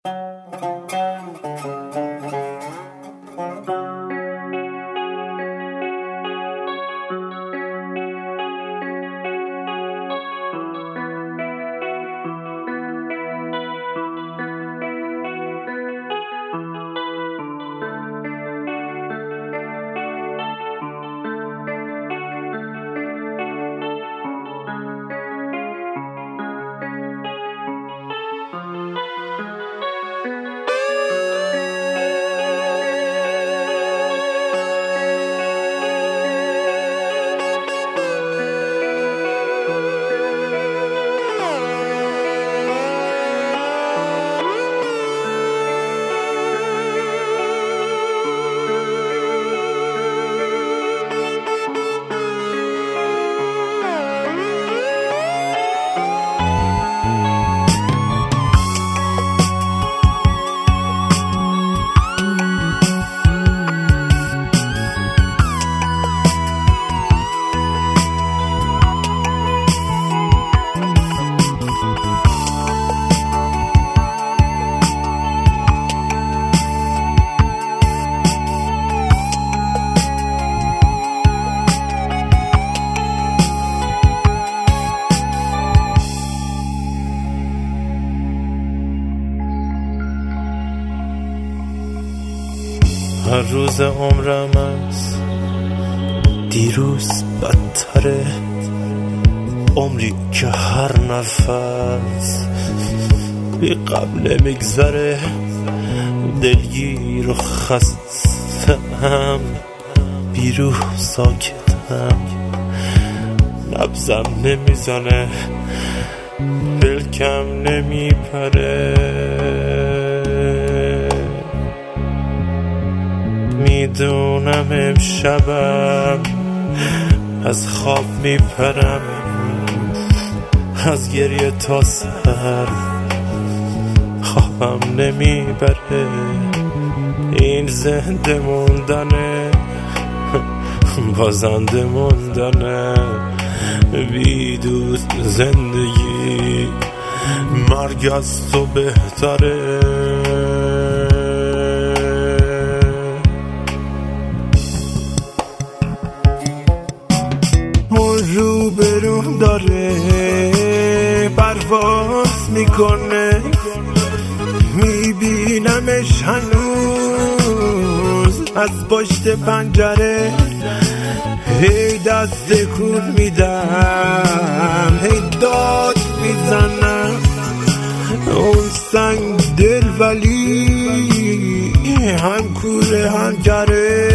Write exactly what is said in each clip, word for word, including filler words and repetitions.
هر روز عمرم از دیروز بدتره، عمری که هر نفس بی قبل میگذره، دلگیر و خستم، بیروح ساکتم، نبضم نمیزنه، بلکم نمیپره، میدونم امشبم از خواب میپرم، از گریه تا سر خوابم نمیبره، این زنده موندنه بازنده موندنه، بی دوست زندگی مرگ از تو بهتره. رو برون داره پرواز میکنه، میبینمش هنوز از پشت پنجره، هی دست تکون میدم، هی داد میزنم، اون سنگ دل ولی هم کوره هم گره،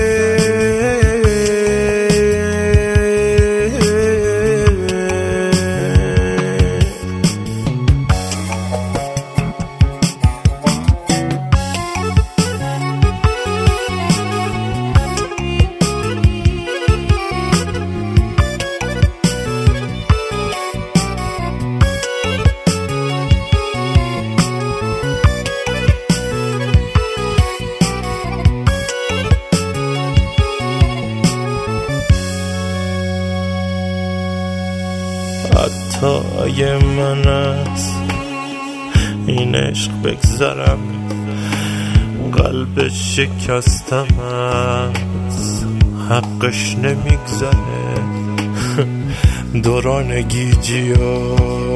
حتی اگه من از این عشق بگذرم، قلب شکستم از حقش نمیگذره، دوران گیجی و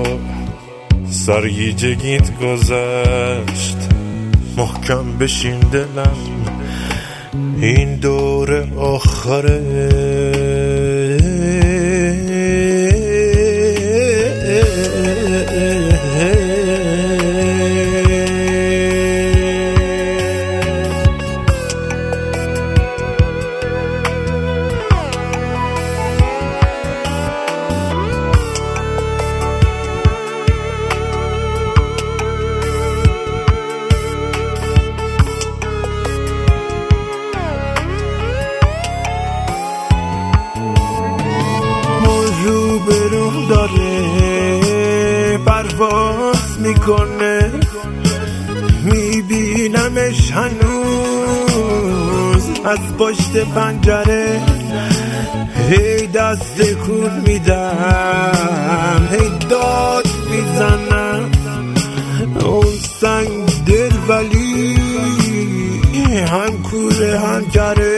سرگیجگیت گذشت، محکم بشین دلم، این دور آخره، برون داره پرواز میکنه، میبینمش هنوز از پشت پنجره، هی دست تکون میدم، هی داد میزنم، اون سنگ دل ولی هم کوره هم کره.